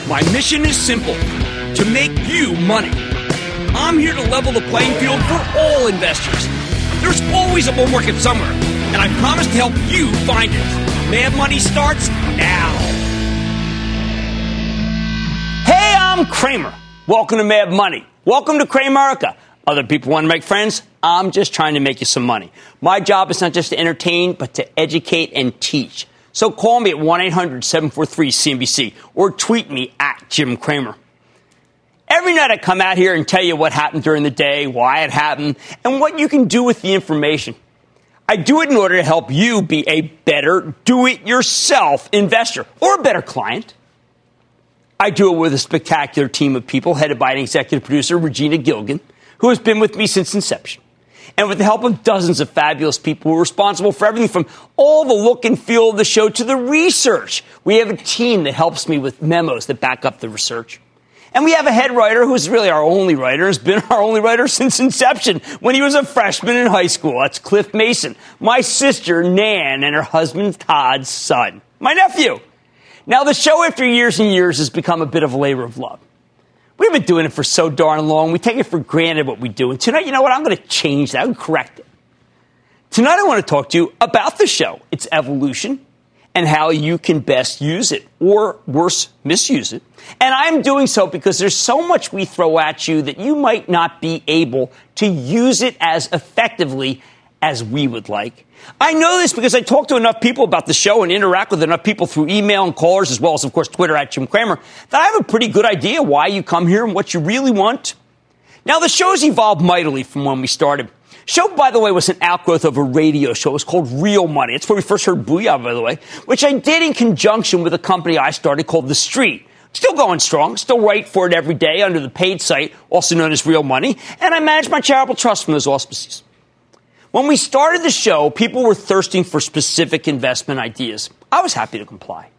My mission is simple, to make you money. I'm here to level the playing field for all investors. There's always a bull market somewhere, and I promise to help you find it. Mad Money starts now. Hey, I'm Cramer. Welcome to Mad Money. Welcome to Cramerica. Other people want to make friends. I'm just trying to make you some money. My job is not just to entertain, but to educate and teach. So call me at 1-800-743-CNBC or tweet me at Jim Cramer. Every night I come out here and tell you what happened during the day, why it happened, and what you can do with the information. I do it in order to help you be a better do-it-yourself investor or a better client. I do it with a spectacular team of people headed by an executive producer, Regina Gilgan, who has been with me since inception. And with the help of dozens of fabulous people who are responsible for everything from all the look and feel of the show to the research. We have a team that helps me with memos that back up the research. And we have a head writer who's really our only writer, has been our only writer since inception, when he was a freshman in high school. That's Cliff Mason, my sister, Nan, and her husband, Todd's son, my nephew. Now, the show, after years and years, has become a bit of a labor of love. We've been doing it for so darn long. We take it for granted what we do. And tonight, you know what? I'm going to change that. I'm going to correct it. Tonight, I want to talk to you about the show, its evolution, and how you can best use it, or worse, misuse it. And I'm doing so because there's so much we throw at you that you might not be able to use it as effectively as we would like. I know this because I talk to enough people about the show and interact with enough people through email and callers, as well as, of course, Twitter at Jim Cramer, that I have a pretty good idea why you come here and what you really want. Now, the show's evolved mightily from when we started. Show, by the way, was an outgrowth of a radio show. It was called Real Money. It's where we first heard Booyah, by the way, which I did in conjunction with a company I started called The Street. Still going strong, still write for it every day under the paid site, also known as Real Money, and I manage my charitable trust from those auspices. When we started the show, people were thirsting for specific investment ideas. I was happy to comply.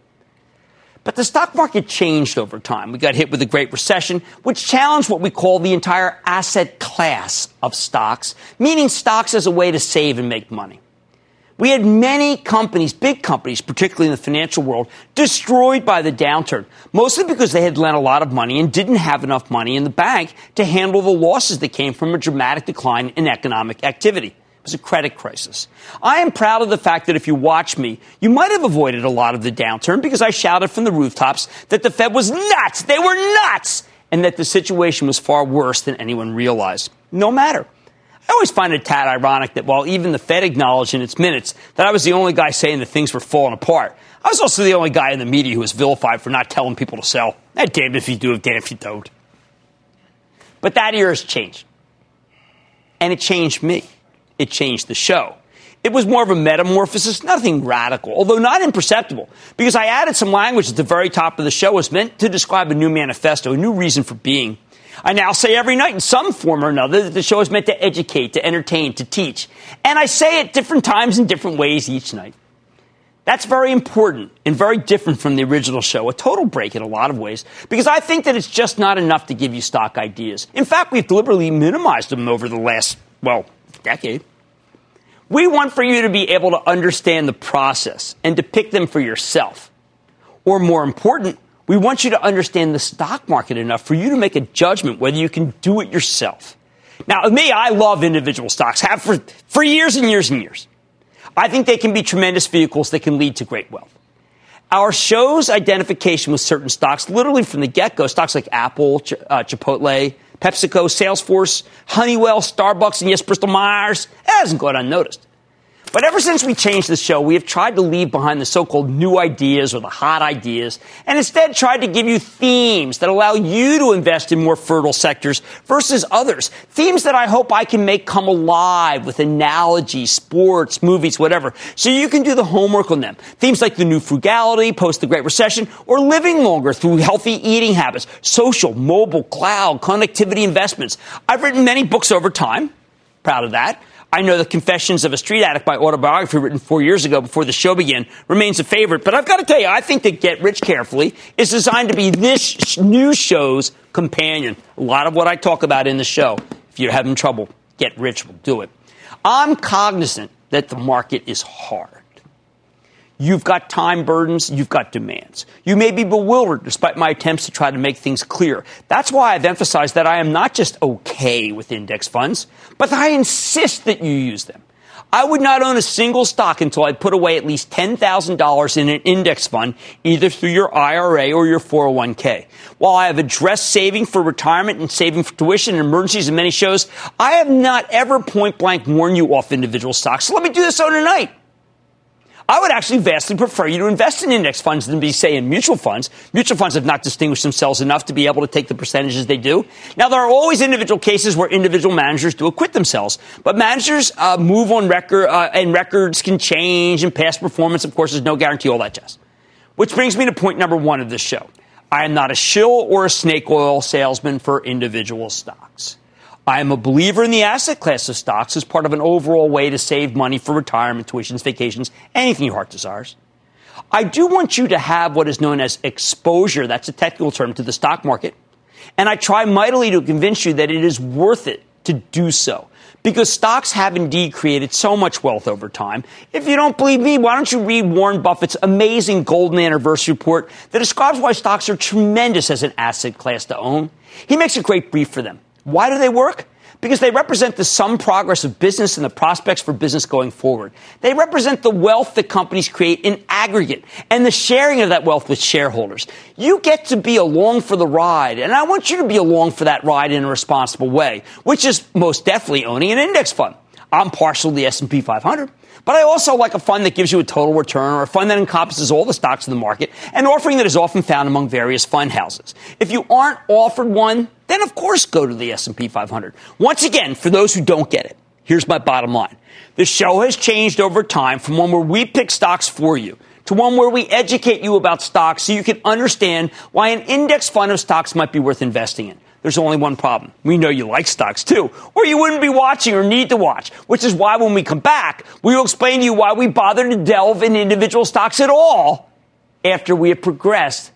But the stock market changed over time. We got hit with the Great Recession, which challenged what we call the entire asset class of stocks, meaning stocks as a way to save and make money. We had many companies, big companies, particularly in the financial world, destroyed by the downturn, mostly because they had lent a lot of money and didn't have enough money in the bank to handle the losses that came from a dramatic decline in economic activity. It was a credit crisis. I am proud of the fact that if you watch me, you might have avoided a lot of the downturn because I shouted from the rooftops that the Fed was nuts. They were nuts. And that the situation was far worse than anyone realized. No matter. I always find it a tad ironic that while even the Fed acknowledged in its minutes that I was the only guy saying that things were falling apart, I was also the only guy in the media who was vilified for not telling people to sell. Damned if you do, damned if you don't. But that era has changed. And it changed me. It changed the show. It was more of a metamorphosis, nothing radical, although not imperceptible, because I added some language at the very top of the show was meant to describe a new manifesto, a new reason for being. I now say every night in some form or another that the show is meant to educate, to entertain, to teach. And I say it different times in different ways each night. That's very important and very different from the original show, a total break in a lot of ways, because I think that it's just not enough to give you stock ideas. In fact, we've deliberately minimized them over the last, decade. We want for you to be able to understand the process and to pick them for yourself. Or more important, we want you to understand the stock market enough for you to make a judgment whether you can do it yourself. Now, me, I love individual stocks, have for years and years and years. I think they can be tremendous vehicles that can lead to great wealth. Our show's identification with certain stocks, literally from the get-go, stocks like Apple, Chipotle, PepsiCo, Salesforce, Honeywell, Starbucks, and yes, Bristol-Myers, it hasn't gone unnoticed. But ever since we changed the show, we have tried to leave behind the so-called new ideas or the hot ideas and instead tried to give you themes that allow you to invest in more fertile sectors versus others. Themes that I hope I can make come alive with analogies, sports, movies, whatever, so you can do the homework on them. Themes like the new frugality, post the Great Recession, or living longer through healthy eating habits, social, mobile, cloud, connectivity investments. I've written many books over time. Proud of that. I know the Confessions of a Street Addict, my autobiography written 4 years ago before the show began, remains a favorite. But I've got to tell you, I think that Get Rich Carefully is designed to be this new show's companion. A lot of what I talk about in the show, if you're having trouble, Get Rich will do it. I'm cognizant that the market is hard. You've got time burdens. You've got demands. You may be bewildered despite my attempts to try to make things clear. That's why I've emphasized that I am not just okay with index funds, but that I insist that you use them. I would not own a single stock until I put away at least $10,000 in an index fund, either through your IRA or your 401k. While I have addressed saving for retirement and saving for tuition and emergencies in many shows, I have not ever point blank warned you off individual stocks. So let me do this on tonight. I would actually vastly prefer you to invest in index funds than be, say, in mutual funds. Mutual funds have not distinguished themselves enough to be able to take the percentages they do. Now, there are always individual cases where individual managers do acquit themselves. But managers move on record, and records can change, and past performance, of course, is no guarantee, all that jazz. Which brings me to point number one of this show. I am not a shill or a snake oil salesman for individual stocks. I am a believer in the asset class of stocks as part of an overall way to save money for retirement, tuitions, vacations, anything your heart desires. I do want you to have what is known as exposure. That's a technical term to the stock market. And I try mightily to convince you that it is worth it to do so, because stocks have indeed created so much wealth over time. If you don't believe me, why don't you read Warren Buffett's amazing Golden Anniversary report that describes why stocks are tremendous as an asset class to own? He makes a great brief for them. Why do they work? Because they represent the sum progress of business and the prospects for business going forward. They represent the wealth that companies create in aggregate and the sharing of that wealth with shareholders. You get to be along for the ride, and I want you to be along for that ride in a responsible way, which is most definitely owning an index fund. I'm partial to the S&P 500. But I also like a fund that gives you a total return, or a fund that encompasses all the stocks in the market, an offering that is often found among various fund houses. If you aren't offered one, then of course go to the S&P 500. Once again, for those who don't get it, here's my bottom line. The show has changed over time from one where we pick stocks for you to one where we educate you about stocks so you can understand why an index fund of stocks might be worth investing in. There's only one problem. We know you like stocks, too, or you wouldn't be watching or need to watch, which is why when we come back, we will explain to you why we bother to delve in individual stocks at all after we have professed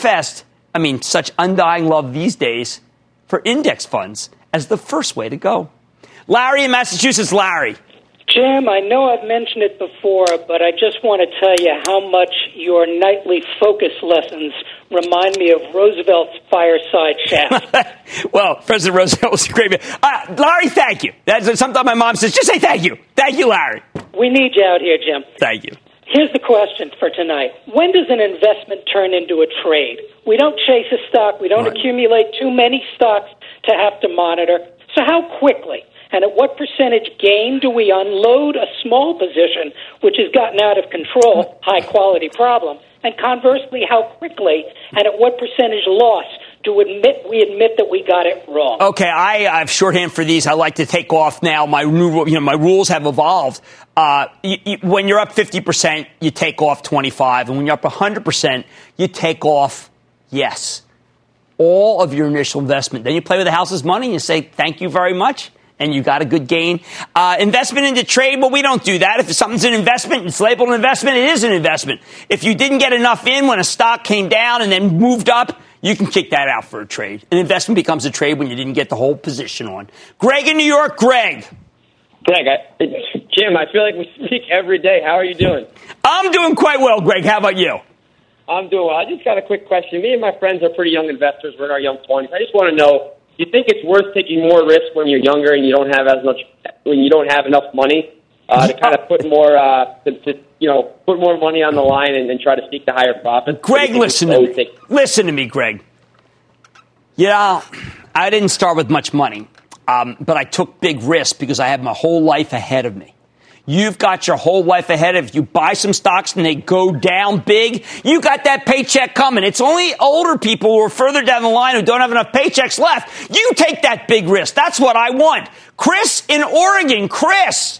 such undying love these days for index funds as the first way to go. Larry in Massachusetts. Larry. Jim, I know I've mentioned it before, but I just want to tell you how much your nightly focus lessons remind me of Roosevelt's fireside chat. Well, President Roosevelt was a great man. Larry, thank you. That's sometimes my mom says, just say thank you. Thank you, Larry. We need you out here, Jim. Thank you. Here's the question for tonight. When does an investment turn into a trade? We don't chase a stock. We don't accumulate too many stocks to have to monitor. So how quickly and at what percentage gain do we unload a small position which has gotten out of control, high-quality problem, and conversely, how quickly and at what percentage loss do we admit that we got it wrong? Okay, I have shorthand for these. I like to take off now. My rules have evolved. When you're up 50%, you take off 25, and when you're up 100%, you take off all of your initial investment. Then you play with the house's money and you say thank you very much. And you got a good gain. Investment into trade, well, we don't do that. If something's an investment, it's labeled an investment, it is an investment. If you didn't get enough in when a stock came down and then moved up, you can kick that out for a trade. An investment becomes a trade when you didn't get the whole position on. Greg in New York. Greg. Jim, I feel like we speak every day. How are you doing? I'm doing quite well, Greg. How about you? I'm doing well. I just got a quick question. Me and my friends are pretty young investors. We're in our young 20s. I just want to know, do you think it's worth taking more risk when you're younger and you don't have when you don't have enough money to kind of put more put more money on the line and try to seek the higher profit? Greg, listen to me, Greg. Yeah, I didn't start with much money, but I took big risks because I had my whole life ahead of me. You've got your whole life ahead of you. Buy some stocks and they go down big. You got that paycheck coming. It's only older people who are further down the line who don't have enough paychecks left. You take that big risk. That's what I want. Chris in Oregon. Chris.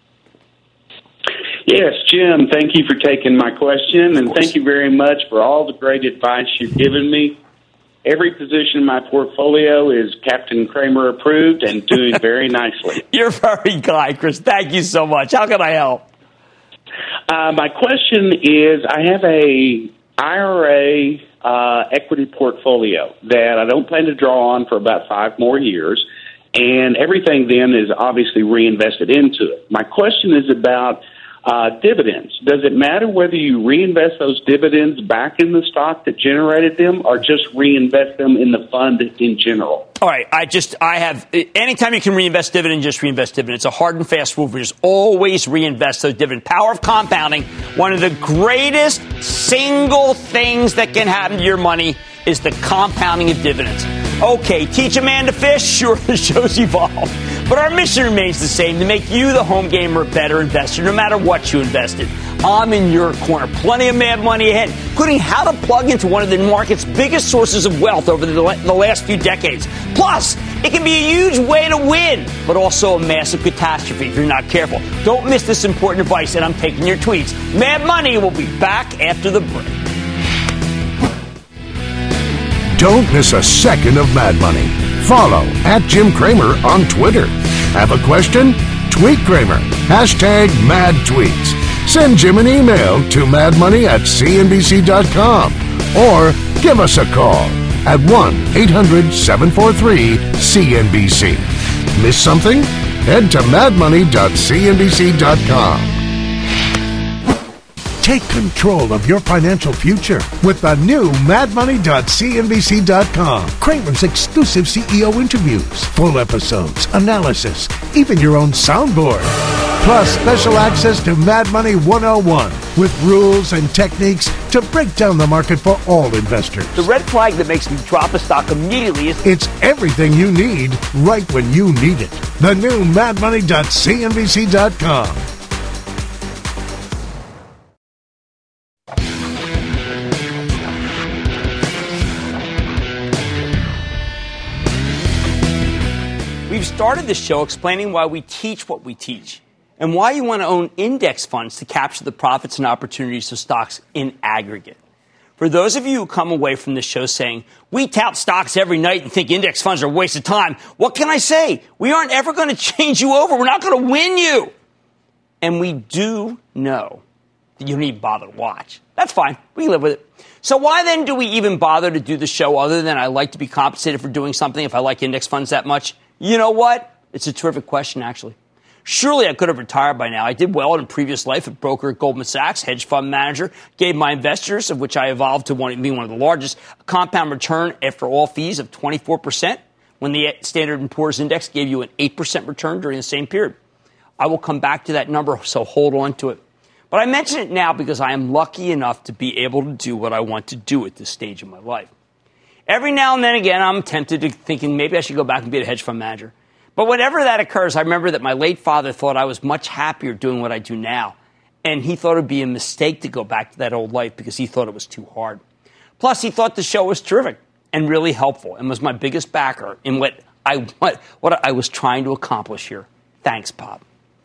Yes, Jim, thank you for taking my question, and thank you very much for all the great advice you've given me. Every position in my portfolio is Captain Cramer approved and doing very nicely. You're very kind, Chris. Thank you so much. How can I help? My question is, I have a IRA equity portfolio that I don't plan to draw on for about 5 more years, and everything then is obviously reinvested into it. My question is about dividends. Does it matter whether you reinvest those dividends back in the stock that generated them or just reinvest them in the fund in general? All right. Anytime you can reinvest dividend, just reinvest dividend. It's a hard and fast rule. Just always reinvest those dividends. Power of compounding. One of the greatest single things that can happen to your money is the compounding of dividends. Okay, teach a man to fish? Sure, the show's evolved. But our mission remains the same, to make you, the home gamer, a better investor, no matter what you invested. I'm in your corner. Plenty of mad money ahead, including how to plug into one of the market's biggest sources of wealth over the last few decades. Plus, it can be a huge way to win, but also a massive catastrophe if you're not careful. Don't miss this important advice, and I'm taking your tweets. Mad Money will be back after the break. Don't miss a second of Mad Money. Follow @Jim Cramer on Twitter. Have a question? Tweet Cramer. #MadTweets. Send Jim an email to madmoney@cnbc.com or give us a call at 1-800-743-CNBC. Miss something? Head to madmoney.cnbc.com. Take control of your financial future with the new madmoney.cnbc.com. Cramer's exclusive CEO interviews, full episodes, analysis, even your own soundboard. Plus special access to Mad Money 101 with rules and techniques to break down the market for all investors. The red flag that makes me drop a stock immediately is... It's everything you need right when you need it. The new madmoney.cnbc.com. We've started the show explaining why we teach what we teach and why you want to own index funds to capture the profits and opportunities of stocks in aggregate. For those of you who come away from this show saying, we tout stocks every night and think index funds are a waste of time, what can I say? We aren't ever going to change you over. We're not going to win you. And we do know that you don't even bother to watch. That's fine. We can live with it. So why then do we even bother to do the show other than I like to be compensated for doing something if I like index funds that much? You know what? It's a terrific question, actually. Surely I could have retired by now. I did well in a previous life at broker at Goldman Sachs, hedge fund manager, gave my investors, of which I evolved to be one of the largest, a compound return after all fees of 24%, when the Standard & Poor's Index gave you an 8% return during the same period. I will come back to that number, so hold on to it. But I mention it now because I am lucky enough to be able to do what I want to do at this stage of my life. Every now and then again, I'm tempted to thinking maybe I should go back and be a hedge fund manager. But whenever that occurs, I remember that my late father thought I was much happier doing what I do now. And he thought it would be a mistake to go back to that old life because he thought it was too hard. Plus, he thought the show was terrific and really helpful and was my biggest backer in what I was trying to accomplish here. Thanks, Pop.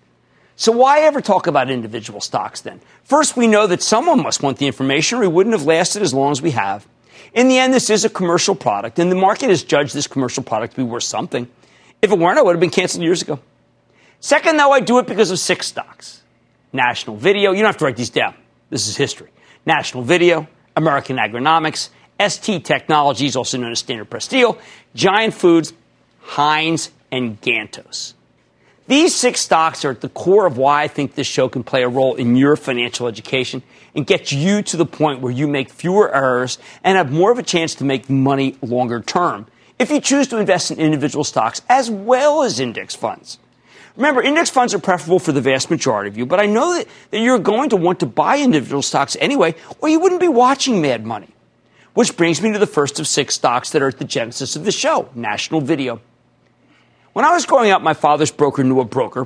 So why ever talk about individual stocks then? First, we know that someone must want the information or we wouldn't have lasted as long as we have. In the end, this is a commercial product, and the market has judged this commercial product to be worth something. If it weren't, it would have been canceled years ago. Second, though, I do it because of 6 stocks. National Video, you don't have to write these down. This is history. National Video, American Agronomics, ST Technologies, also known as Standard Press Steel, Giant Foods, Heinz, and Gantos. These 6 stocks are at the core of why I think this show can play a role in your financial education and get you to the point where you make fewer errors and have more of a chance to make money longer term if you choose to invest in individual stocks as well as index funds. Remember, index funds are preferable for the vast majority of you, but I know that you're going to want to buy individual stocks anyway, or you wouldn't be watching Mad Money. Which brings me to the first of 6 stocks that are at the genesis of the show, National Video. When I was growing up, my father's brother knew a broker,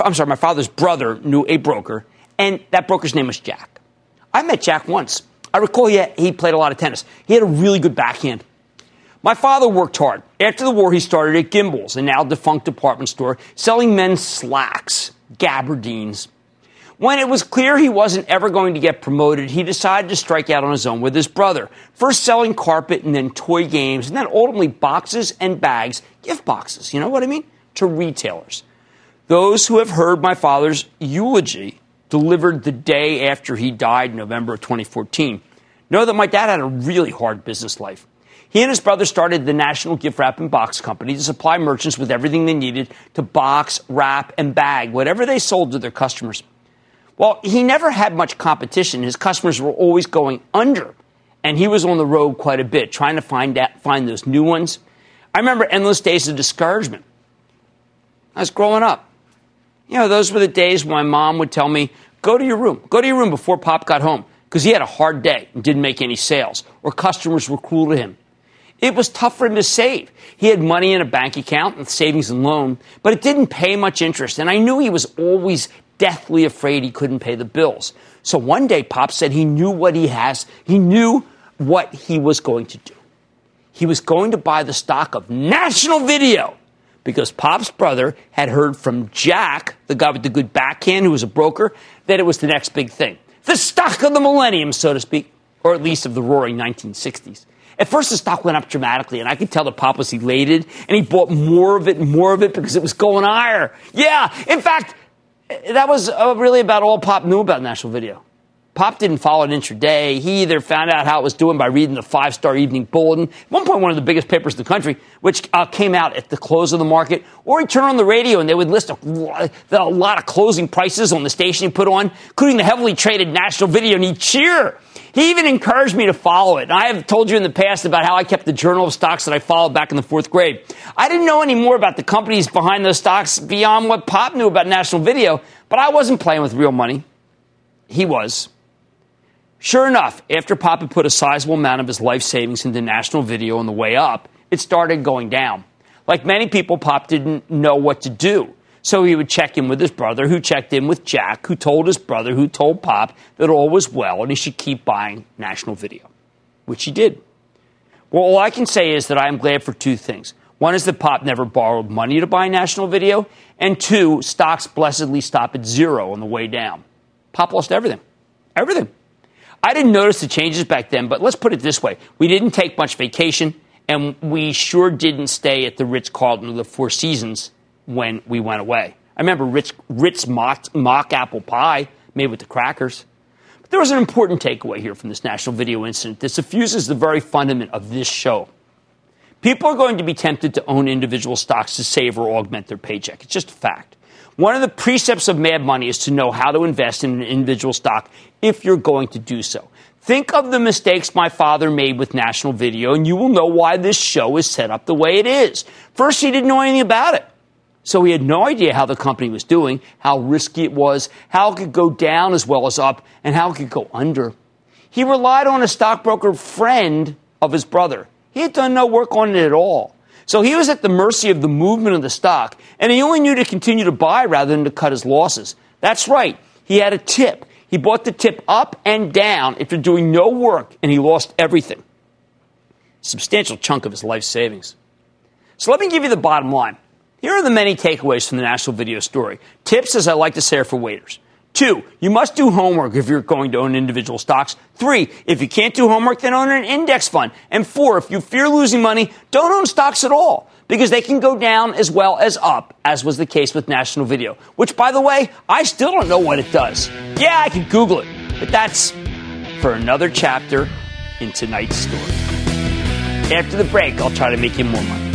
and that broker's name was Jack. I met Jack once. I recall he played a lot of tennis. He had a really good backhand. My father worked hard. After the war, he started at Gimbel's, a now defunct department store, selling men's slacks, gabardines. When it was clear he wasn't ever going to get promoted, he decided to strike out on his own with his brother, first selling carpet and then toy games, and then ultimately boxes and bags, gift boxes, you know what I mean, to retailers. Those who have heard my father's eulogy delivered the day after he died in November of 2014 know that my dad had a really hard business life. He and his brother started the National Gift Wrap and Box Company to supply merchants with everything they needed to box, wrap, and bag whatever they sold to their customers. Well, he never had much competition. His customers were always going under. And he was on the road quite a bit, trying to find those new ones. I remember endless days of discouragement. I was growing up. You know, those were the days when my mom would tell me, go to your room before Pop got home, because he had a hard day and didn't make any sales, or customers were cruel to him. It was tough for him to save. He had money in a bank account with savings and loan, but it didn't pay much interest, and I knew he was always deathly afraid he couldn't pay the bills. So one day, Pop said he knew what he knew what he was going to do. He was going to buy the stock of National Video, because Pop's brother had heard from Jack, the guy with the good backhand who was a broker, that it was the next big thing. The stock of the millennium, so to speak, or at least of the roaring 1960s. At first, the stock went up dramatically, and I could tell that Pop was elated, and he bought more of it because it was going higher. Yeah, in fact, that was really about all Pop knew about National Video. Pop didn't follow it intraday. He either found out how it was doing by reading the 5-Star Evening Bulletin, at one point one of the biggest papers in the country, which came out at the close of the market, or he turned on the radio and they would list a lot of closing prices on the station he put on, including the heavily traded National Video, and he'd cheer. He even encouraged me to follow it. And I have told you in the past about how I kept the journal of stocks that I followed back in the 4th grade. I didn't know any more about the companies behind those stocks beyond what Pop knew about National Video, but I wasn't playing with real money. He was. Sure enough, after Pop had put a sizable amount of his life savings into National Video on the way up, it started going down. Like many people, Pop didn't know what to do. So he would check in with his brother, who checked in with Jack, who told his brother, who told Pop that all was well and he should keep buying National Video, which he did. Well, all I can say is that I am glad for two things. One is that Pop never borrowed money to buy National Video, and two, stocks blessedly stop at zero on the way down. Pop lost everything. Everything. I didn't notice the changes back then, but let's put it this way. We didn't take much vacation, and we sure didn't stay at the Ritz-Carlton or the Four Seasons when we went away. I remember Ritz mock apple pie made with the crackers. But there was an important takeaway here from this National Video incident that suffuses the very fundament of this show. People are going to be tempted to own individual stocks to save or augment their paycheck. It's just a fact. One of the precepts of Mad Money is to know how to invest in an individual stock if you're going to do so. Think of the mistakes my father made with National Video, and you will know why this show is set up the way it is. First, he didn't know anything about it. So he had no idea how the company was doing, how risky it was, how it could go down as well as up, and how it could go under. He relied on a stockbroker friend of his brother. He had done no work on it at all. So he was at the mercy of the movement of the stock, and he only knew to continue to buy rather than to cut his losses. That's right. He had a tip. He bought the tip up and down after doing no work, and he lost everything. A substantial chunk of his life savings. So let me give you the bottom line. Here are the many takeaways from the National Video story. Tips, as I like to say, are for waiters. 2, you must do homework if you're going to own individual stocks. 3, if you can't do homework, then own an index fund. And 4, if you fear losing money, don't own stocks at all, because they can go down as well as up, as was the case with National Video, which, by the way, I still don't know what it does. Yeah, I can Google it, but that's for another chapter in tonight's story. After the break, I'll try to make you more money.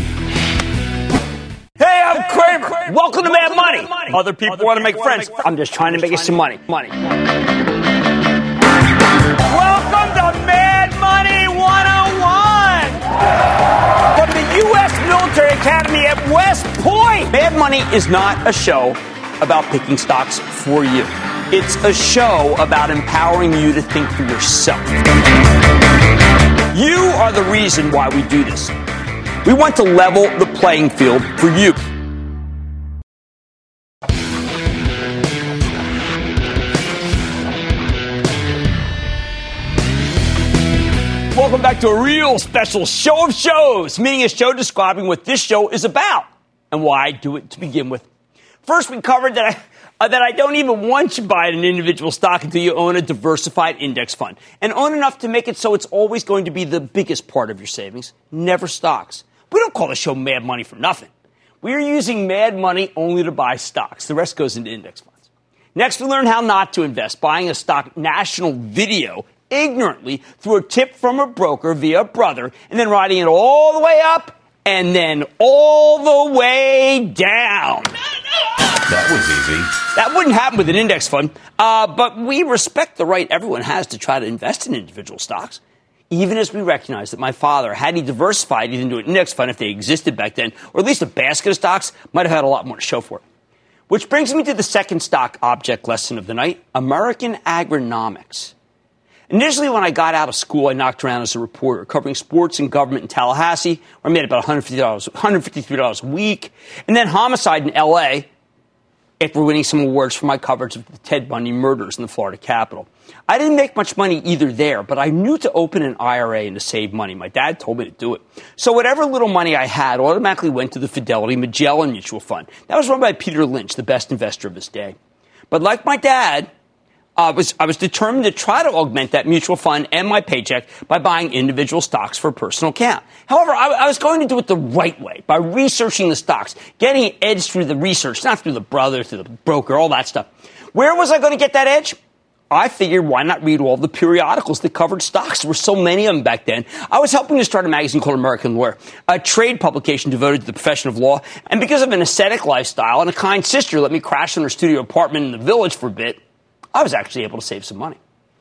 Hey, I'm Kramer. Welcome to Mad Money. Other people want to make friends. I'm just trying to make you some money. Welcome to Mad Money 101 from the U.S. Military Academy at West Point. Mad Money is not a show about picking stocks for you. It's a show about empowering you to think for yourself. You are the reason why we do this. We want to level the playing field for you. Welcome back to a real special show of shows, meaning a show describing what this show is about and why I do it to begin with. First, we covered that I don't even want you to buy an individual stock until you own a diversified index fund and own enough to make it so it's always going to be the biggest part of your savings, never stocks. We don't call the show Mad Money for nothing. We are using Mad Money only to buy stocks. The rest goes into index funds. Next, we learn how not to invest, buying a stock National Video ignorantly through a tip from a broker via a brother, and then riding it all the way up and then all the way down. That was easy. That wouldn't happen with an index fund, but we respect the right everyone has to try to invest in individual stocks, even as we recognize that my father, had he diversified it into an index fund if they existed back then, or at least a basket of stocks, might have had a lot more to show for it. Which brings me to the second stock object lesson of the night, American agronomics. Initially, when I got out of school, I knocked around as a reporter, covering sports and government in Tallahassee, where I made about $153 a week, and then homicide in L.A., after winning some awards for my coverage of the Ted Bundy murders in the Florida Capitol. I didn't make much money either there, but I knew to open an IRA and to save money. My dad told me to do it. So whatever little money I had automatically went to the Fidelity Magellan Mutual Fund. That was run by Peter Lynch, the best investor of his day. But like my dad, I was determined to try to augment that mutual fund and my paycheck by buying individual stocks for a personal account. However, I was going to do it the right way, by researching the stocks, getting an edge through the research, not through the brother, through the broker, all that stuff. Where was I going to get that edge? I figured, why not read all the periodicals that covered stocks? There were so many of them back then. I was helping to start a magazine called American Lawyer, a trade publication devoted to the profession of law. And because of an ascetic lifestyle and a kind sister let me crash in her studio apartment in the Village for a bit, I was actually able to save some money.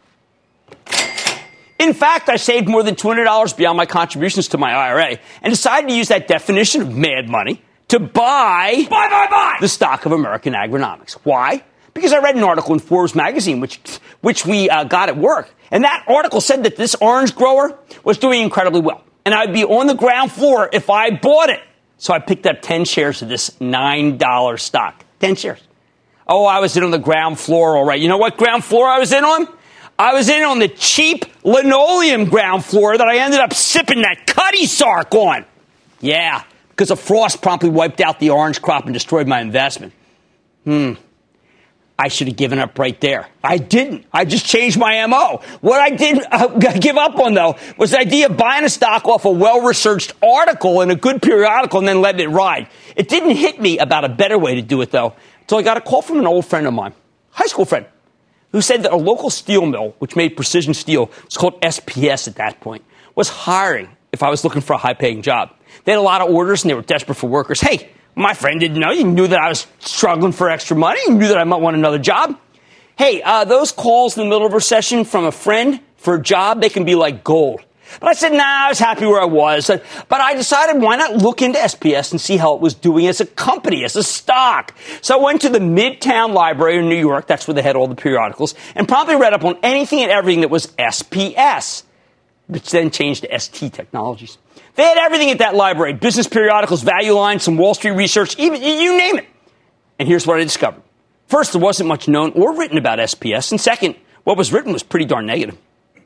In fact, I saved more than $200 beyond my contributions to my IRA and decided to use that definition of mad money to buy the stock of American agronomics. Why? Because I read an article in Forbes magazine, which we got at work. And that article said that this orange grower was doing incredibly well. And I'd be on the ground floor if I bought it. So I picked up 10 shares of this $9 stock. 10 shares. Oh, I was in on the ground floor, all right. You know what ground floor I was in on? I was in on the cheap linoleum ground floor that I ended up sipping that Cuddy Sark on. Yeah, because a frost promptly wiped out the orange crop and destroyed my investment. I should have given up right there. I didn't. I just changed my MO. What I did give up on, though, was the idea of buying a stock off a well-researched article in a good periodical and then letting it ride. It didn't hit me about a better way to do it, though, until I got a call from an old friend of mine, high school friend, who said that a local steel mill, which made precision steel, it was called SPS at that point, was hiring if I was looking for a high-paying job. They had a lot of orders, and they were desperate for workers. Hey, my friend didn't know. He knew that I was struggling for extra money. He knew that I might want another job. Hey, those calls in the middle of a recession from a friend for a job, they can be like gold. But I said, I was happy where I was. But I decided, why not look into SPS and see how it was doing as a company, as a stock? So I went to the Midtown Library in New York, that's where they had all the periodicals, and promptly read up on anything and everything that was SPS, which then changed to ST Technologies. They had everything at that library, business periodicals, value lines, some Wall Street research, even you name it. And here's what I discovered. First, there wasn't much known or written about SPS. And second, what was written was pretty darn negative.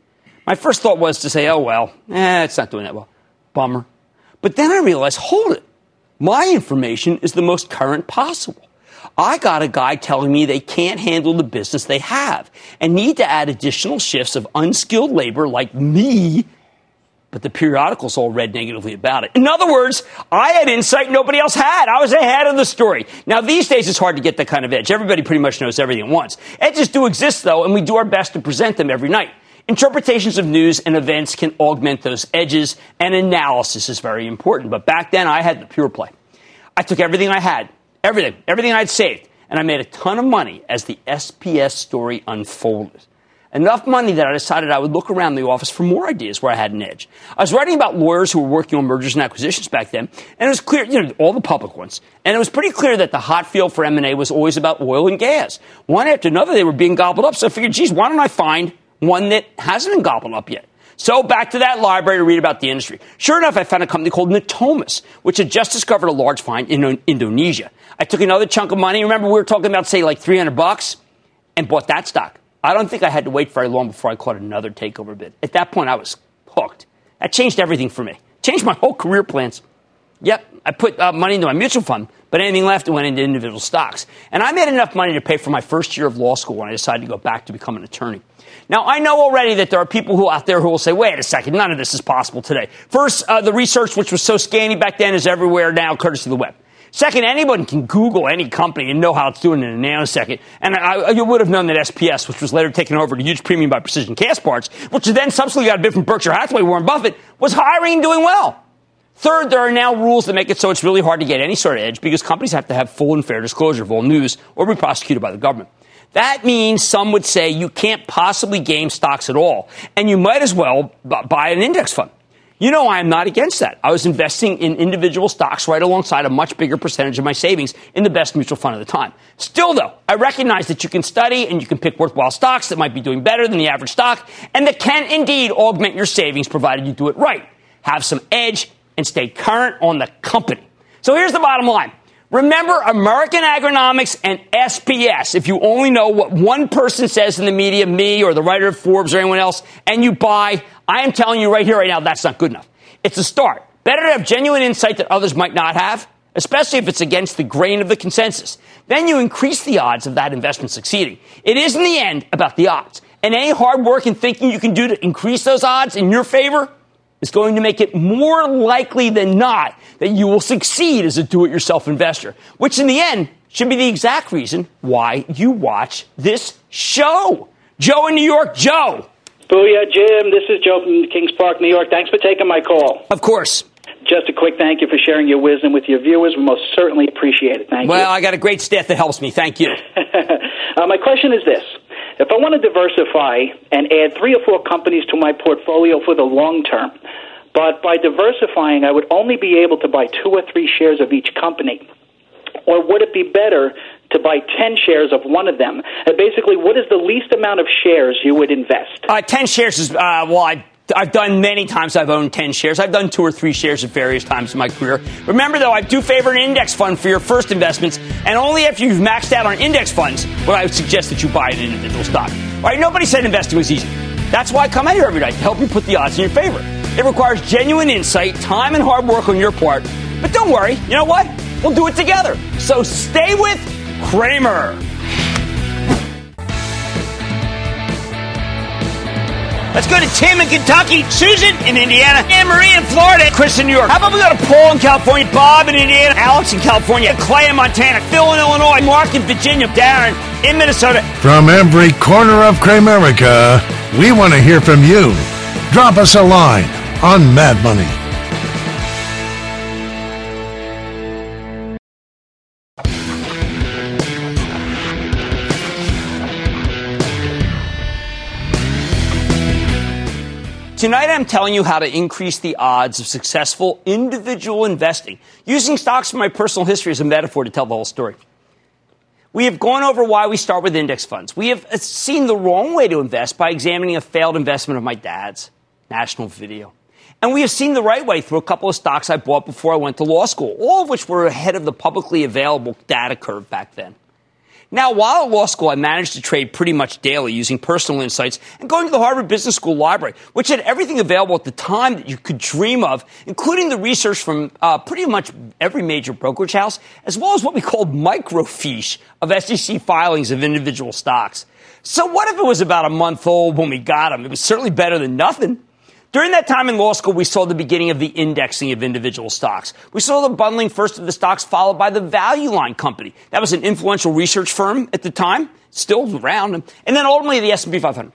My first thought was to say, it's not doing that well. Bummer. But then I realized, hold it. My information is the most current possible. I got a guy telling me they can't handle the business they have and need to add additional shifts of unskilled labor like me, but the periodicals all read negatively about it. In other words, I had insight nobody else had. I was ahead of the story. Now, these days, it's hard to get that kind of edge. Everybody pretty much knows everything at once. Edges do exist, though, and we do our best to present them every night. Interpretations of news and events can augment those edges, and analysis is very important. But back then, I had the pure play. I took everything I had, everything I'd saved, and I made a ton of money as the SPS story unfolded. Enough money that I decided I would look around the office for more ideas where I had an edge. I was writing about lawyers who were working on mergers and acquisitions back then, and it was clear, all the public ones. And it was pretty clear that the hot field for M&A was always about oil and gas. One after another, they were being gobbled up. So I figured, why don't I find one that hasn't been gobbled up yet? So back to that library to read about the industry. Sure enough, I found a company called Natomas, which had just discovered a large find in Indonesia. I took another chunk of money. Remember, we were talking about, say, like $300, and bought that stock. I don't think I had to wait very long before I caught another takeover bid. At that point, I was hooked. That changed everything for me. Changed my whole career plans. Yep, I put money into my mutual fund, but anything left went into individual stocks. And I made enough money to pay for my first year of law school when I decided to go back to become an attorney. Now, I know already that there are people out there who will say, wait a second, none of this is possible today. First, the research, which was so scanty back then, is everywhere now, courtesy of the web. Second, anyone can Google any company and know how it's doing in a nanosecond. And you would have known that SPS, which was later taken over at a huge premium by Precision Castparts, which then subsequently got a bid from Berkshire Hathaway, Warren Buffett, was hiring and doing well. Third, there are now rules that make it so it's really hard to get any sort of edge because companies have to have full and fair disclosure of all news or be prosecuted by the government. That means some would say you can't possibly game stocks at all, and you might as well buy an index fund. You know I am not against that. I was investing in individual stocks right alongside a much bigger percentage of my savings in the best mutual fund at the time. Still, though, I recognize that you can study and you can pick worthwhile stocks that might be doing better than the average stock and that can indeed augment your savings provided you do it right. Have some edge and stay current on the company. So here's the bottom line. Remember American Agronomics and SPS. If you only know what one person says in the media, me or the writer of Forbes or anyone else, and you buy, I am telling you right here, right now, that's not good enough. It's a start. Better to have genuine insight that others might not have, especially if it's against the grain of the consensus. Then you increase the odds of that investment succeeding. It is, in the end, about the odds. And any hard work and thinking you can do to increase those odds in your favor is going to make it more likely than not that you will succeed as a do-it-yourself investor, which in the end should be the exact reason why you watch this show. Joe in New York. Joe. Booyah, Jim. This is Joe from Kings Park, New York. Thanks for taking my call. Of course. Just a quick thank you for sharing your wisdom with your viewers. We most certainly appreciate it. Thank you. Well, I got a great staff that helps me. Thank you. My question is this. If I want to diversify and add 3 or 4 companies to my portfolio for the long term, but by diversifying, I would only be able to buy 2 or 3 shares of each company, or would it be better to buy 10 shares of one of them? And basically, what is the least amount of shares you would invest? 10 shares is, I've done many times. I've owned 10 shares. I've done 2 or 3 shares at various times in my career. Remember, though, I do favor an index fund for your first investments, and only after you've maxed out on index funds would I would suggest that you buy an individual stock. All right, nobody said investing was easy. That's why I come out here every night to help you put the odds in your favor. It requires genuine insight, time, and hard work on your part. But don't worry, you know what? We'll do it together. So stay with Cramer. Let's go to Tim in Kentucky, Susan in Indiana, Anne Marie in Florida, Chris in New York. How about we go to Paul in California, Bob in Indiana, Alex in California, Clay in Montana, Phil in Illinois, Mark in Virginia, Darren in Minnesota. From every corner of Cramerica, we want to hear from you. Drop us a line on Mad Money. Tonight, I'm telling you how to increase the odds of successful individual investing using stocks from my personal history as a metaphor to tell the whole story. We have gone over why we start with index funds. We have seen the wrong way to invest by examining a failed investment of my dad's, National Video. And we have seen the right way through a couple of stocks I bought before I went to law school, all of which were ahead of the publicly available data curve back then. Now, while at law school, I managed to trade pretty much daily using personal insights and going to the Harvard Business School library, which had everything available at the time that you could dream of, including the research from pretty much every major brokerage house, as well as what we called microfiche of SEC filings of individual stocks. So what if it was about a month old when we got them? It was certainly better than nothing. During that time in law school, we saw the beginning of the indexing of individual stocks. We saw the bundling first of the stocks followed by the Value Line Company. That was an influential research firm at the time, still around, and then ultimately the S&P 500.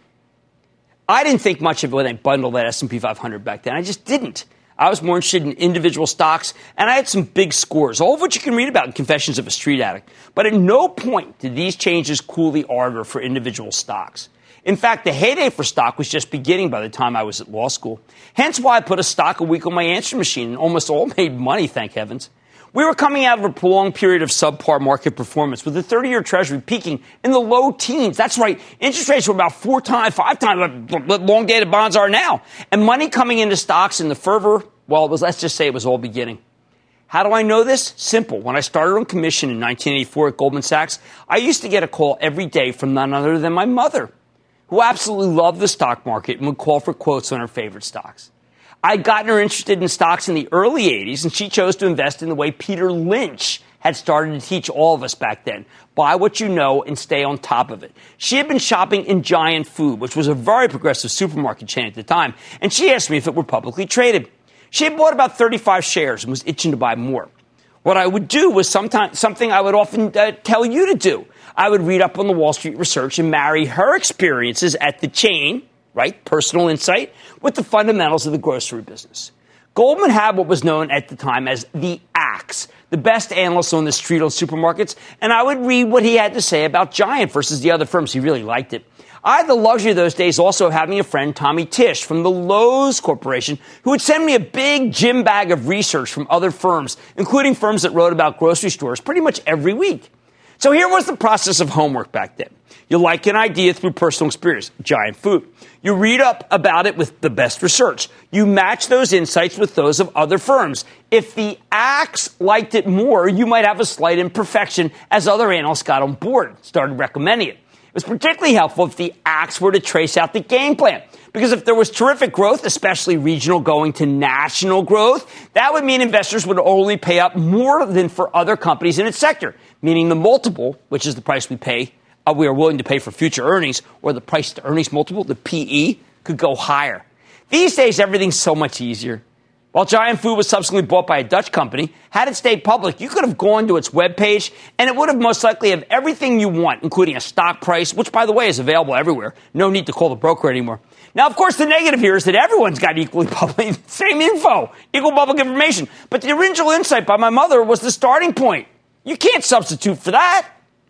I didn't think much of it when they bundled that S&P 500 back then. I just didn't. I was more interested in individual stocks, and I had some big scores, all of which you can read about in Confessions of a Street Addict. But at no point did these changes cool the ardor for individual stocks. In fact, the heyday for stock was just beginning by the time I was at law school. Hence why I put a stock a week on my answer machine and almost all made money, thank heavens. We were coming out of a prolonged period of subpar market performance with the 30-year Treasury peaking in the low teens. That's right. Interest rates were about 5 times what long-dated bonds are now. And money coming into stocks in the fervor, well, let's just say it was all beginning. How do I know this? Simple. When I started on commission in 1984 at Goldman Sachs, I used to get a call every day from none other than my mother, who absolutely loved the stock market and would call for quotes on her favorite stocks. I'd gotten her interested in stocks in the early 80s, and she chose to invest in the way Peter Lynch had started to teach all of us back then. Buy what you know and stay on top of it. She had been shopping in Giant Food, which was a very progressive supermarket chain at the time, and she asked me if it were publicly traded. She had bought about 35 shares and was itching to buy more. What I would do was something I would often tell you to do. I would read up on the Wall Street research and marry her experiences at the chain, right, personal insight, with the fundamentals of the grocery business. Goldman had what was known at the time as the Axe, the best analyst on the street on supermarkets, and I would read what he had to say about Giant versus the other firms. He really liked it. I had the luxury those days also of having a friend, Tommy Tisch, from the Lowe's Corporation, who would send me a big gym bag of research from other firms, including firms that wrote about grocery stores pretty much every week. So here was the process of homework back then. You like an idea through personal experience, Giant Food. You read up about it with the best research. You match those insights with those of other firms. If the Axe liked it more, you might have a slight imperfection as other analysts got on board, started recommending it. It was particularly helpful if the Axe were to trace out the game plan. Because if there was terrific growth, especially regional going to national growth, that would mean investors would only pay up more than for other companies in its sector, meaning the multiple, which is the price we are willing to pay for future earnings, or the price to earnings multiple, the PE, could go higher. These days, everything's so much easier. While Giant Food was subsequently bought by a Dutch company, had it stayed public, you could have gone to its webpage, and it would have most likely have everything you want, including a stock price, which, by the way, is available everywhere. No need to call the broker anymore. Now, of course, the negative here is that everyone's got equally public, same info, equal public information. But the original insight by my mother was the starting point. You can't substitute for that.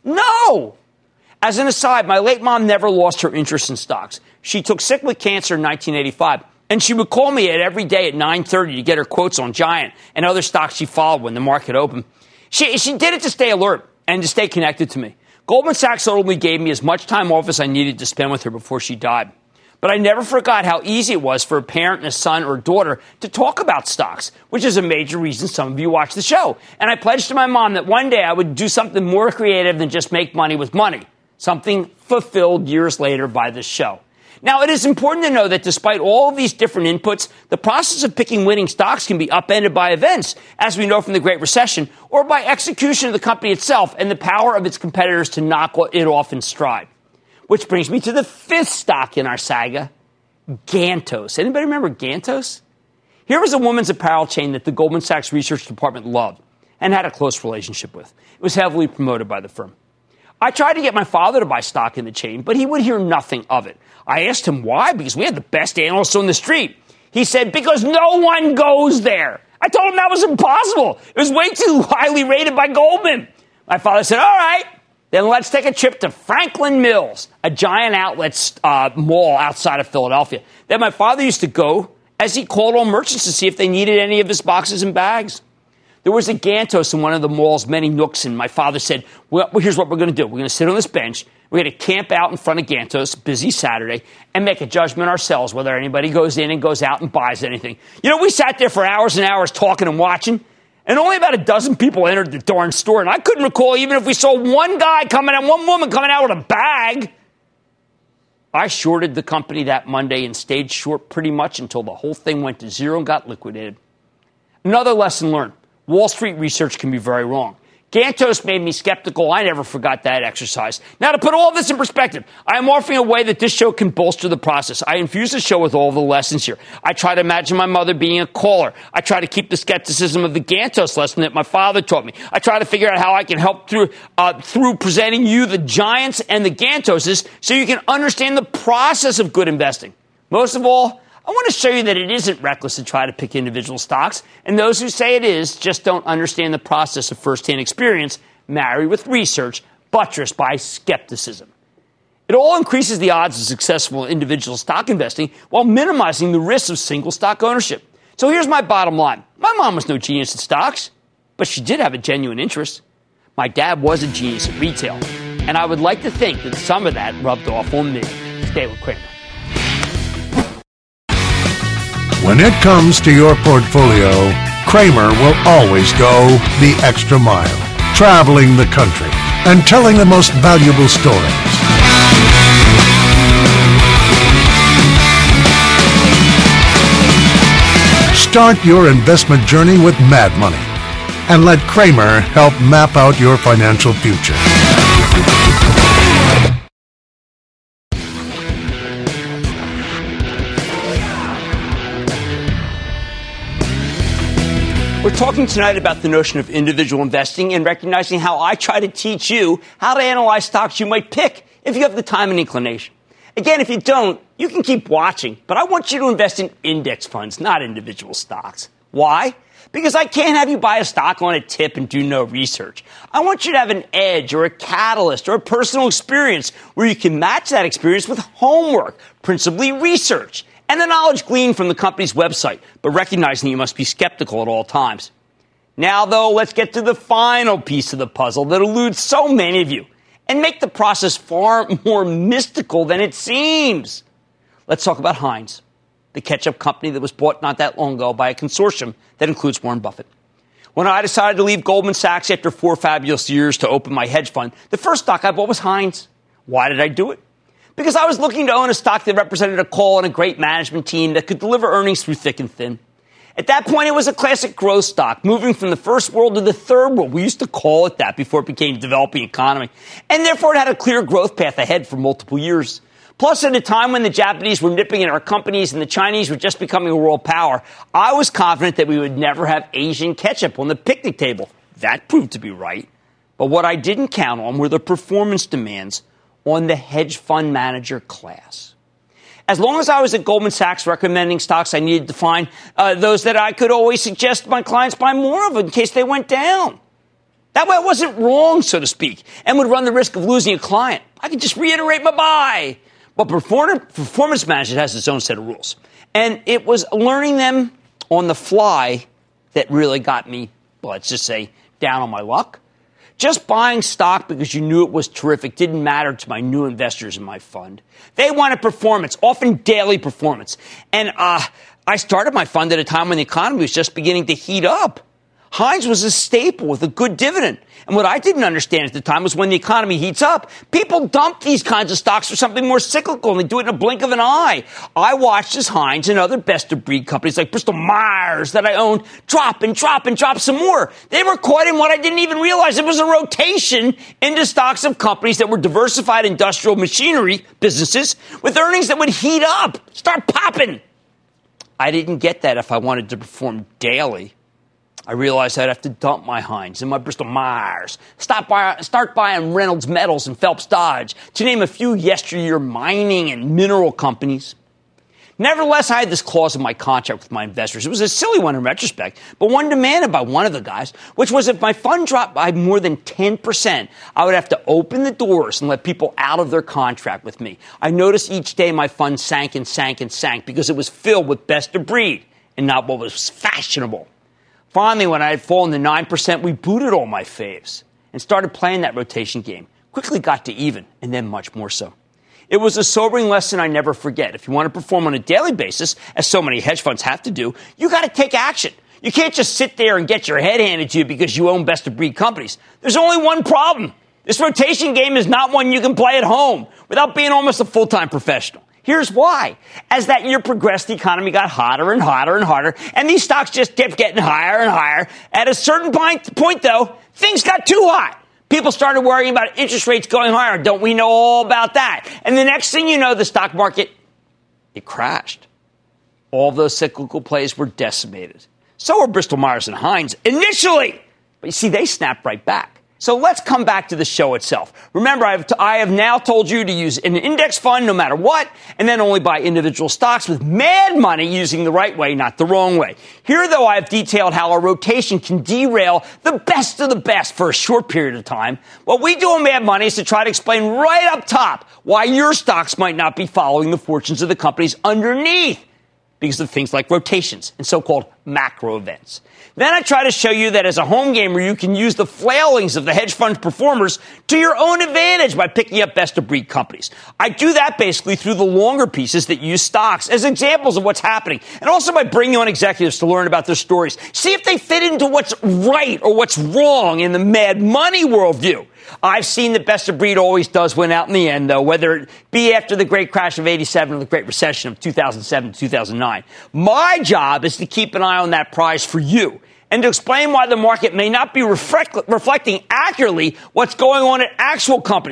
No. As an aside, my late mom never lost her interest in stocks. She took sick with cancer in 1985. And she would call me every day at 9:30 to get her quotes on Giant and other stocks she followed when the market opened. She did it to stay alert and to stay connected to me. Goldman Sachs only gave me as much time off as I needed to spend with her before she died. But I never forgot how easy it was for a parent and a son or daughter to talk about stocks, which is a major reason some of you watch the show. And I pledged to my mom that one day I would do something more creative than just make money with money, something fulfilled years later by this show. Now, it is important to know that despite all of these different inputs, the process of picking winning stocks can be upended by events, as we know from the Great Recession, or by execution of the company itself and the power of its competitors to knock it off in stride. Which brings me to the fifth stock in our saga, Gantos. Anybody remember Gantos? Here was a women's apparel chain that the Goldman Sachs research department loved and had a close relationship with. It was heavily promoted by the firm. I tried to get my father to buy stock in the chain, but he would hear nothing of it. I asked him why, because we had the best analysts on the street. He said, because no one goes there. I told him that was impossible. It was way too highly rated by Goldman. My father said, all right, then let's take a trip to Franklin Mills, a giant outlet mall outside of Philadelphia. Then my father used to go as he called on merchants to see if they needed any of his boxes and bags. There was a Gantos in one of the mall's many nooks, and my father said, well, here's what we're going to do. We're going to sit on this bench. We're going to camp out in front of Gantos, busy Saturday, and make a judgment ourselves whether anybody goes in and goes out and buys anything. You know, we sat there for hours and hours talking and watching, and only about a dozen people entered the darn store, and I couldn't recall even if we saw one guy coming out, one woman coming out with a bag. I shorted the company that Monday and stayed short pretty much until the whole thing went to zero and got liquidated. Another lesson learned. Wall Street research can be very wrong. Gantos made me skeptical. I never forgot that exercise. Now, to put all this in perspective, I am offering a way that this show can bolster the process. I infuse the show with all the lessons here. I try to imagine my mother being a caller. I try to keep the skepticism of the Gantos lesson that my father taught me. I try to figure out how I can help through presenting you the giants and the Gantoses so you can understand the process of good investing. Most of all, I want to show you that it isn't reckless to try to pick individual stocks, and those who say it is just don't understand the process of first-hand experience married with research buttressed by skepticism. It all increases the odds of successful individual stock investing while minimizing the risks of single stock ownership. So here's my bottom line. My mom was no genius at stocks, but she did have a genuine interest. My dad was a genius at retail, and I would like to think that some of that rubbed off on me. Stay with Cramer. When it comes to your portfolio, Cramer will always go the extra mile, traveling the country and telling the most valuable stories. Start your investment journey with Mad Money and let Cramer help map out your financial future. We're talking tonight about the notion of individual investing and recognizing how I try to teach you how to analyze stocks you might pick if you have the time and inclination. Again, if you don't, you can keep watching, but I want you to invest in index funds, not individual stocks. Why? Because I can't have you buy a stock on a tip and do no research. I want you to have an edge or a catalyst or a personal experience where you can match that experience with homework, principally research, and the knowledge gleaned from the company's website, but recognizing you must be skeptical at all times. Now, though, let's get to the final piece of the puzzle that eludes so many of you and make the process far more mystical than it seems. Let's talk about Heinz, the ketchup company that was bought not that long ago by a consortium that includes Warren Buffett. When I decided to leave Goldman Sachs after 4 fabulous years to open my hedge fund, the first stock I bought was Heinz. Why did I do it? Because I was looking to own a stock that represented a call and a great management team that could deliver earnings through thick and thin. At that point, it was a classic growth stock, moving from the first world to the third world. We used to call it that before it became a developing economy. And therefore, it had a clear growth path ahead for multiple years. Plus, at a time when the Japanese were nipping at our companies and the Chinese were just becoming a world power, I was confident that we would never have Asian ketchup on the picnic table. That proved to be right. But what I didn't count on were the performance demands on the hedge fund manager class. As long as I was at Goldman Sachs recommending stocks, I needed to find those that I could always suggest my clients buy more of in case they went down. That way I wasn't wrong, so to speak, and would run the risk of losing a client. I could just reiterate my buy. But performance management has its own set of rules. And it was learning them on the fly that really got me, well, let's just say, down on my luck. Just buying stock because you knew it was terrific didn't matter to my new investors in my fund. They wanted performance, often daily performance. And I started my fund at a time when the economy was just beginning to heat up. Heinz was a staple with a good dividend. And what I didn't understand at the time was when the economy heats up, people dump these kinds of stocks for something more cyclical, and they do it in a blink of an eye. I watched as Heinz and other best-of-breed companies like Bristol-Myers that I owned drop and drop and drop some more. They were caught in what I didn't even realize. It was a rotation into stocks of companies that were diversified industrial machinery businesses with earnings that would heat up, start popping. I didn't get that if I wanted to perform daily. I realized I'd have to dump my Heinz and my Bristol-Myers, start buying Reynolds Metals and Phelps Dodge, to name a few yesteryear mining and mineral companies. Nevertheless, I had this clause in my contract with my investors. It was a silly one in retrospect, but one demanded by one of the guys, which was if my fund dropped by more than 10%, I would have to open the doors and let people out of their contract with me. I noticed each day my fund sank and sank and sank because it was filled with best of breed and not what was fashionable. Finally, when I had fallen to 9%, we booted all my faves and started playing that rotation game. Quickly got to even, and then much more so. It was a sobering lesson I never forget. If you want to perform on a daily basis, as so many hedge funds have to do, you got to take action. You can't just sit there and get your head handed to you because you own best-of-breed companies. There's only one problem. This rotation game is not one you can play at home without being almost a full-time professional. Here's why. As that year progressed, the economy got hotter and hotter and hotter, and these stocks just kept getting higher and higher. At a certain point, though, things got too hot. People started worrying about interest rates going higher. Don't we know all about that? And the next thing you know, the stock market, it crashed. All those cyclical plays were decimated. So were Bristol-Myers and Heinz initially. But you see, they snapped right back. So let's come back to the show itself. Remember, I have now told you to use an index fund no matter what, and then only buy individual stocks with mad money using the right way, not the wrong way. Here, though, I have detailed how a rotation can derail the best of the best for a short period of time. What we do on Mad Money is to try to explain right up top why your stocks might not be following the fortunes of the companies underneath because of things like rotations and so-called macro events. Then I try to show you that as a home gamer, you can use the flailings of the hedge fund performers to your own advantage by picking up best-of-breed companies. I do that basically through the longer pieces that use stocks as examples of what's happening, and also by bringing on executives to learn about their stories. See if they fit into what's right or what's wrong in the Mad Money worldview. I've seen that best-of-breed always does win out in the end, though, whether it be after the great crash of 87 or the great recession of 2007 to 2009. My job is to keep an eye on that prize for you and to explain why the market may not be reflecting accurately what's going on at actual companies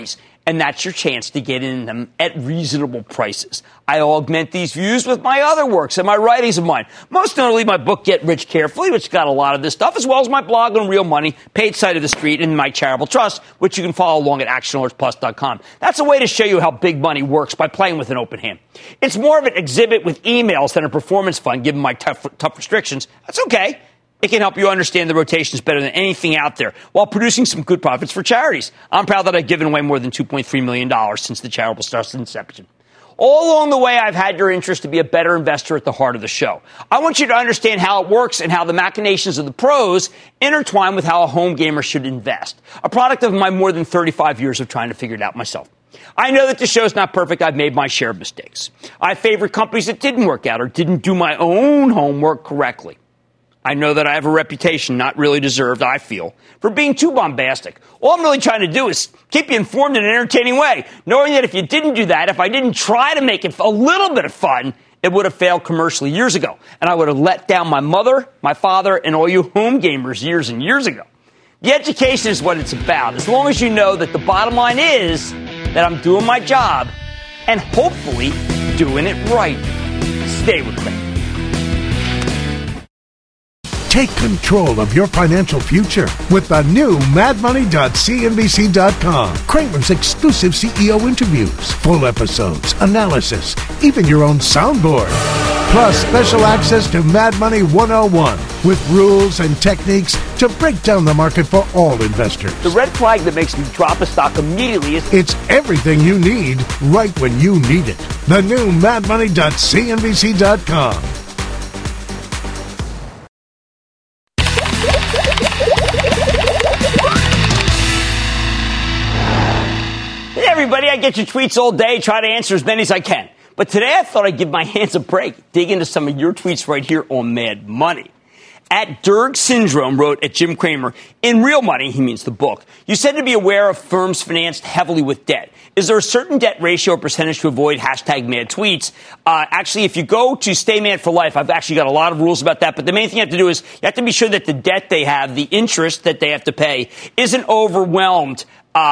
and that's your chance to get in them at reasonable prices. I augment these views with my other works and my writings of mine, most notably my book, Get Rich Carefully, which got a lot of this stuff, as well as my blog on Real Money, Paid Side of the Street, and my charitable trust, which you can follow along at actionalertsplus.com. That's a way to show you how big money works by playing with an open hand. It's more of an exhibit with emails than a performance fund, given my tough restrictions. That's okay. It can help you understand the rotations better than anything out there while producing some good profits for charities. I'm proud that I've given away more than $2.3 million since the charitable trust's inception. All along the way, I've had your interest to be a better investor at the heart of the show. I want you to understand how it works and how the machinations of the pros intertwine with how a home gamer should invest, a product of my more than 35 years of trying to figure it out myself. I know that the show's not perfect. I've made my share of mistakes. I favored companies that didn't work out or didn't do my own homework correctly. I know that I have a reputation not really deserved, I feel, for being too bombastic. All I'm really trying to do is keep you informed in an entertaining way, knowing that if you didn't do that, if I didn't try to make it a little bit of fun, it would have failed commercially years ago. And I would have let down my mother, my father, and all you home gamers years and years ago. The education is what it's about, as long as you know that the bottom line is that I'm doing my job and hopefully doing it right. Stay with me. Take control of your financial future with the new madmoney.cnbc.com. Kramer's exclusive CEO interviews, full episodes, analysis, even your own soundboard. Plus special access to Mad Money 101 with rules and techniques to break down the market for all investors. The red flag that makes me drop a stock immediately is... It's everything you need right when you need it. The new madmoney.cnbc.com. Everybody, I get your tweets all day, try to answer as many as I can. But today I thought I'd give my hands a break, dig into some of your tweets right here on Mad Money. At Derg Syndrome wrote at Jim Cramer, in Real Money, he means the book, you said to be aware of firms financed heavily with debt. Is there a certain debt ratio or percentage to avoid hashtag mad tweets? Actually, if you go to Stay Mad for Life, I've actually got a lot of rules about that. But the main thing you have to do is you have to be sure that the debt they have, the interest that they have to pay, isn't overwhelmed.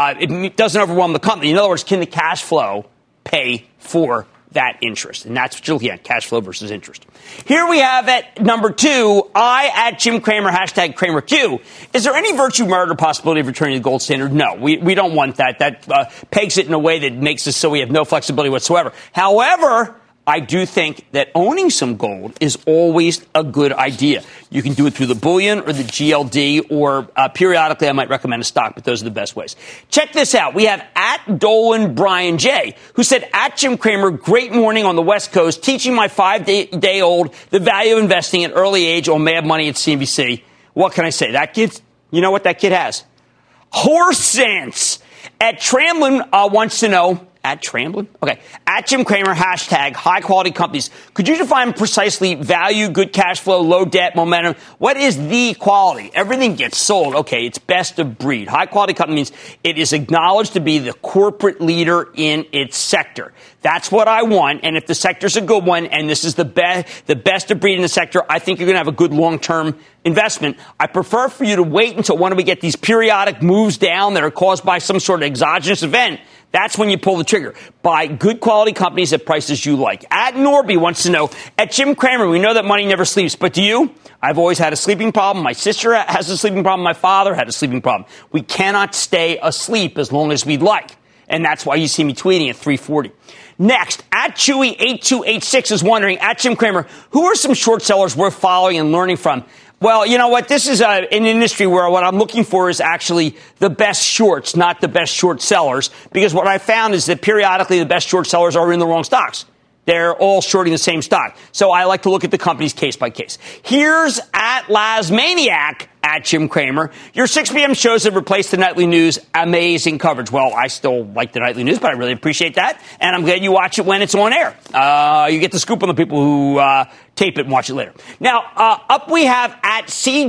It doesn't overwhelm the company. In other words, can the cash flow pay for that interest? And that's what you're looking at, cash flow versus interest. Here we have at number 2, at Jim Cramer, hashtag CramerQ. Is there any virtue, merit, or possibility of returning to the gold standard? No, we don't want that. That pegs it in a way that makes it so we have no flexibility whatsoever. However, I do think that owning some gold is always a good idea. You can do it through the bullion or the GLD, or periodically I might recommend a stock, but those are the best ways. Check this out. We have at Dolan Brian J., who said, at Jim Cramer, great morning on the West Coast, teaching my 5-day-old the value of investing at early age on Mad Money at CNBC. What can I say? That kid, you know what that kid has? Horse sense. At Tramlin wants to know, at Tramlin? Okay. At Jim Cramer, hashtag high-quality companies. Could you define precisely value, good cash flow, low debt, momentum? What is the quality? Everything gets sold. Okay, it's best of breed. High-quality company means it is acknowledged to be the corporate leader in its sector. That's what I want. And if the sector's a good one and this is the best of breed in the sector, I think you're going to have a good long-term investment. I prefer for you to wait until when we get these periodic moves down that are caused by some sort of exogenous event. That's when you pull the trigger. Buy good quality companies at prices you like. At Norby wants to know, at Jim Cramer, we know that money never sleeps, but do you? I've always had a sleeping problem. My sister has a sleeping problem. My father had a sleeping problem. We cannot stay asleep as long as we'd like. And that's why you see me tweeting at 3:40. Next, at Chewy8286 is wondering, at Jim Cramer, who are some short sellers worth following and learning from? Well, you know what? This is an industry where what I'm looking for is actually the best shorts, not the best short sellers, because what I found is that periodically the best short sellers are in the wrong stocks. They're all shorting the same stock. So I like to look at the companies case by case. Here's at Lasmaniac, at Jim Cramer. Your 6 p.m. shows have replaced the nightly news. Amazing coverage. Well, I still like the nightly news, but I really appreciate that. And I'm glad you watch it when it's on air. You get the scoop on the people who tape it and watch it later. Now, up we have at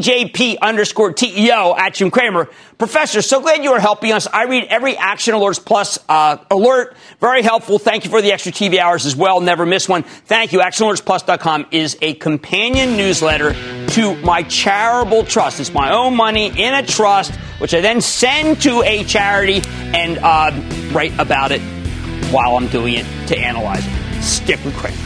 CJP_TEO at Jim Cramer. Professor, so glad you are helping us. I read every Action Alerts Plus alert. Very helpful. Thank you for the extra TV hours as well. Never miss one. Thank you. ActionAlertsPlus.com is a companion newsletter to my charitable trust. It's my own money in a trust which I then send to a charity and write about it while I'm doing it to analyze it. Stick with Cramer.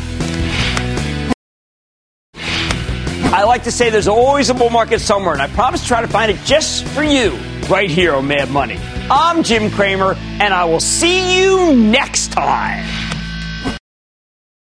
I like to say there's always a bull market somewhere, and I promise to try to find it just for you right here on Mad Money. I'm Jim Cramer, and I will see you next time.